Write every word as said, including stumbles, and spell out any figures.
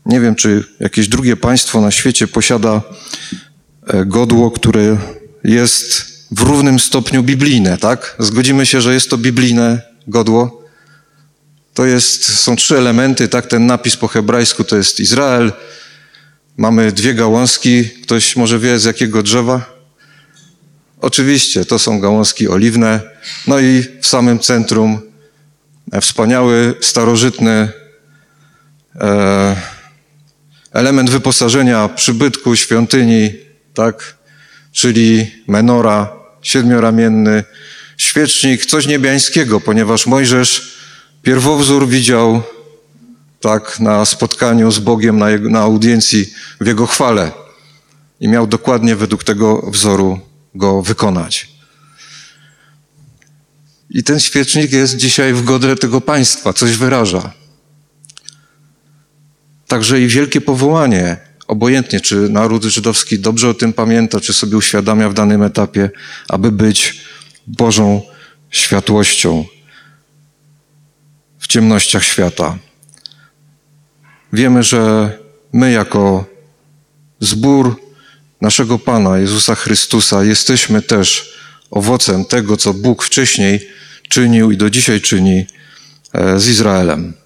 Nie wiem, czy jakieś drugie państwo na świecie posiada godło, które jest w równym stopniu biblijne, tak? Zgodzimy się, że jest to biblijne godło. To jest, są trzy elementy, tak? Ten napis po hebrajsku to jest Izrael. Mamy dwie gałązki. Ktoś może wie, z jakiego drzewa? Oczywiście, to są gałązki oliwne. No i w samym centrum wspaniały, starożytny e, element wyposażenia przybytku, świątyni, tak? Czyli menora, siedmioramienny świecznik, coś niebiańskiego, ponieważ Mojżesz pierwowzór widział tak na spotkaniu z Bogiem, na, jego, na audiencji w Jego chwale i miał dokładnie według tego wzoru go wykonać. I ten świecznik jest dzisiaj w godle tego państwa, coś wyraża. Także i wielkie powołanie, obojętnie czy naród żydowski dobrze o tym pamięta, czy sobie uświadamia w danym etapie, aby być Bożą światłością w ciemnościach świata. Wiemy, że my jako zbór naszego Pana Jezusa Chrystusa jesteśmy też owocem tego, co Bóg wcześniej czynił i do dzisiaj czyni z Izraelem.